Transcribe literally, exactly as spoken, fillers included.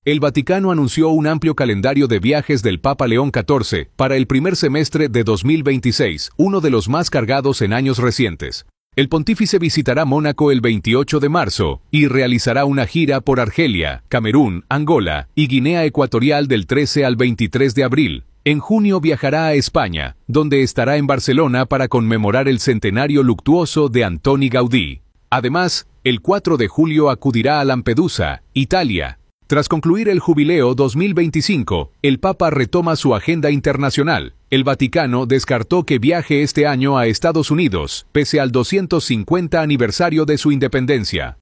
El Vaticano anunció un amplio calendario de viajes del Papa León catorce para el primer semestre de dos mil veintiséis, uno de los más cargados en años recientes. El pontífice visitará Mónaco el veintiocho de marzo y realizará una gira por Argelia, Camerún, Angola y Guinea Ecuatorial del trece al veintitrés de abril. En junio viajará a España, donde estará en Barcelona para conmemorar el centenario luctuoso de Antoni Gaudí. Además, el cuatro de julio acudirá a Lampedusa, Italia. Tras concluir el Jubileo dos mil veinticinco, el Papa retoma su agenda internacional. El Vaticano descartó que viaje este año a Estados Unidos, pese al doscientos cincuenta aniversario de su independencia.